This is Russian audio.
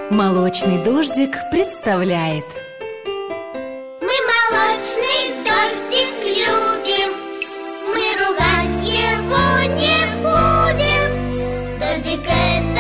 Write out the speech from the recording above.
Молочный дождик представляет. Мы молочный дождик любим, мы ругать его не будем. Дождик — это